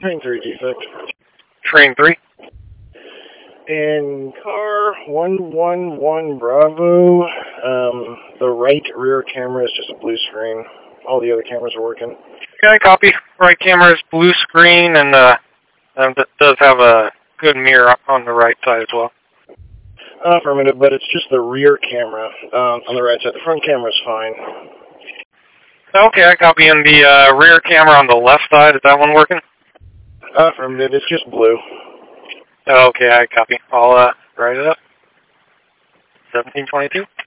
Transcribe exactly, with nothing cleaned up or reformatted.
Train three defect. Train three. In car one one one Bravo, um, the right rear camera is just a blue screen. All the other cameras are working. Okay, copy. Right camera is blue screen, and uh, um, it does have a good mirror on the right side as well. Affirmative, but it's just the rear camera um, on the right side. The front camera is fine. Okay, I copy. And the uh, rear camera on the left side, is that one working? Affirmative, it's just blue. Okay, I copy. I'll uh, write it up. seventeen twenty-two.